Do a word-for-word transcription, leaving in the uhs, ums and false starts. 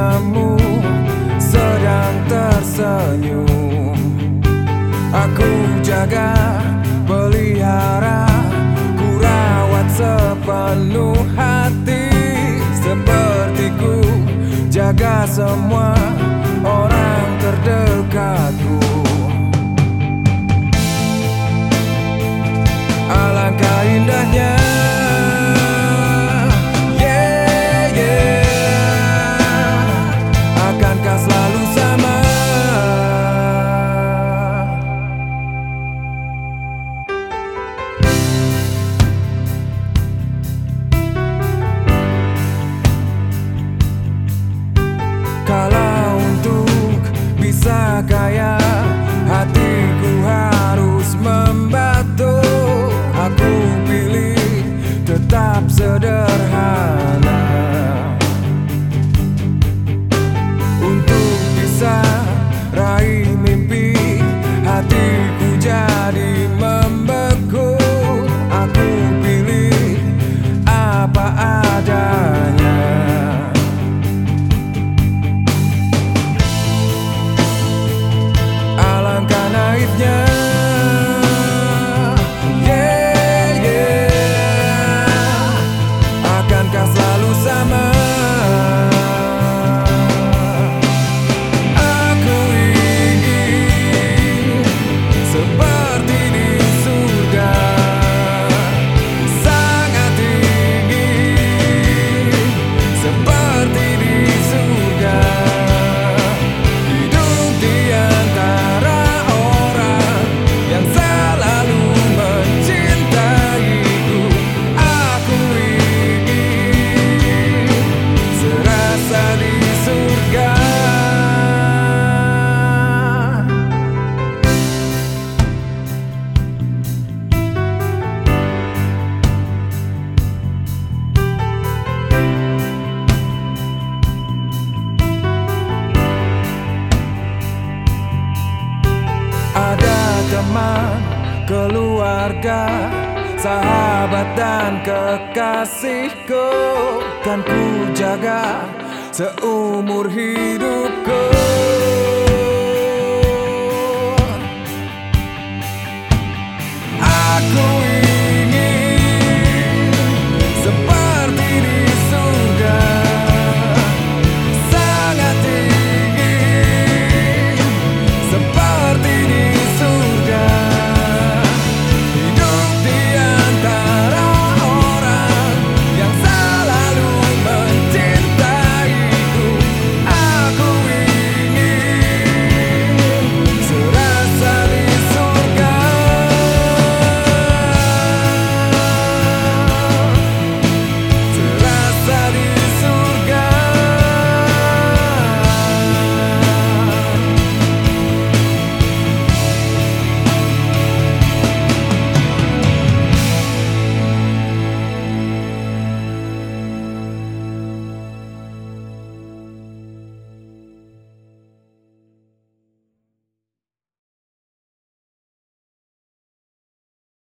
kamu sedang tersenyum. Aku jaga, pelihara, ku rawat sepenuh hati. Sepertiku jaga semua orang terdekatku. Alangkah indahnya, yeah, yeah, akankah selalu sama? Kalau untuk bisa kaya, hatiku harus membatu. Aku pilih tetap sederhana. Untuk bisa raih mimpi, hatiku jadi membeku. Aku pilih apa adanya. Alangkah naifnya, yeah, yeah, akankah selalu sama? Aku ingin seperti di surga, sangat ingin seperti di surga. Hidup di antara orang yang selalu mencintaiku. Aku ingin serasa di surga. Ada teman, keluarga, sahabat dan kekasihku, kan ku jaga seumur hidupku.